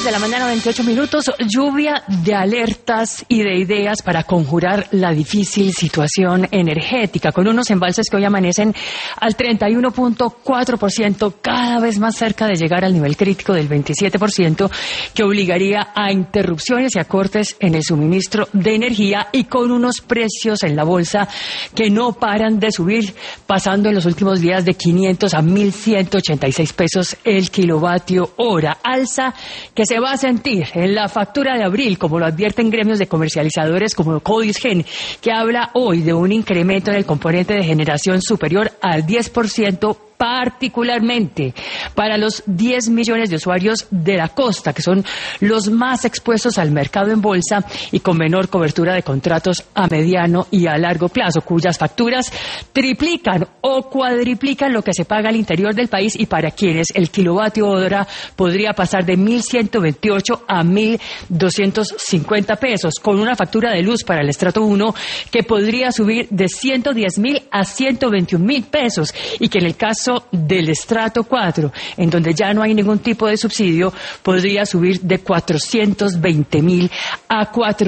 de la mañana, 28 minutos, lluvia de alertas y de ideas para conjurar la difícil situación energética, con unos embalses que hoy amanecen al 31.4%, cada vez más cerca de llegar al nivel crítico del 27%, que obligaría a interrupciones y a cortes en el suministro de energía, y con unos precios en la bolsa que no paran de subir, pasando en los últimos días de 500 a 1.186 pesos el kilovatio hora, alza que se va a sentir en la factura de abril, como lo advierten gremios de comercializadores como Codisgen, que habla hoy de un incremento en el componente de generación superior al 10%, particularmente para los 10 millones de usuarios de la costa, que son los más expuestos al mercado en bolsa y con menor cobertura de contratos a mediano y a largo plazo, cuyas facturas triplican o cuadriplican lo que se paga al interior del país, y para quienes el kilovatio hora podría pasar de 1.128 a 1.250 pesos, con una factura de luz para el estrato 1 que podría subir de 110.000 a 121.000 pesos, y que en el caso del estrato 4, en donde ya no hay ningún tipo de subsidio, podría subir de 420.000 a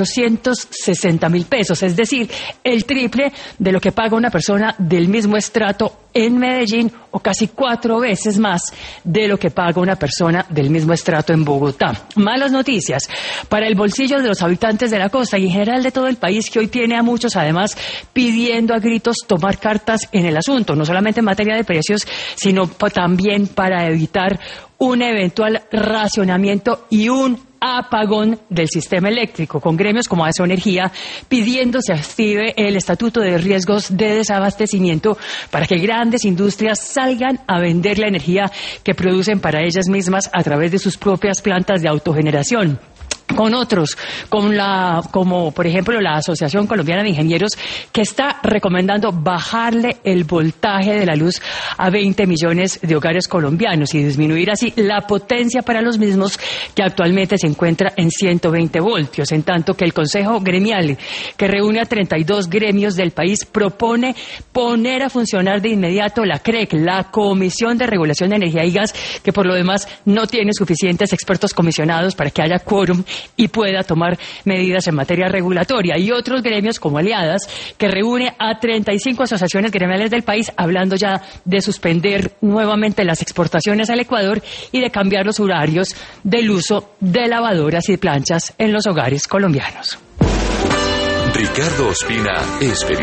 460.000 pesos, es decir, el triple de lo que paga una persona del mismo estrato en Medellín, o casi 4 veces más de lo que paga una persona del mismo estrato en Bogotá. Malas noticias para el bolsillo de los habitantes de la costa y en general de todo el país, que hoy tiene a muchos además pidiendo a gritos tomar cartas en el asunto, no solamente en materia de precios, sino también para evitar un eventual racionamiento y un apagón del sistema eléctrico, con gremios como Asoenergía pidiendo se active el estatuto de riesgos de desabastecimiento para que grandes industrias salgan a vender la energía que producen para ellas mismas a través de sus propias plantas de autogeneración. Con otros, como por ejemplo la Asociación Colombiana de Ingenieros, que está recomendando bajarle el voltaje de la luz a 20 millones de hogares colombianos y disminuir así la potencia para los mismos, que actualmente se encuentra en 120 voltios, en tanto que el Consejo Gremial, que reúne a 32 gremios del país, propone poner a funcionar de inmediato la CREC, la Comisión de Regulación de Energía y Gas, que por lo demás no tiene suficientes expertos comisionados para que haya quórum y pueda tomar medidas en materia regulatoria, y otros gremios como Aliadas, que reúne a 35 asociaciones gremiales del país, hablando ya de suspender nuevamente las exportaciones al Ecuador y de cambiar los horarios del uso de lavadoras y planchas en los hogares colombianos. Ricardo Ospina es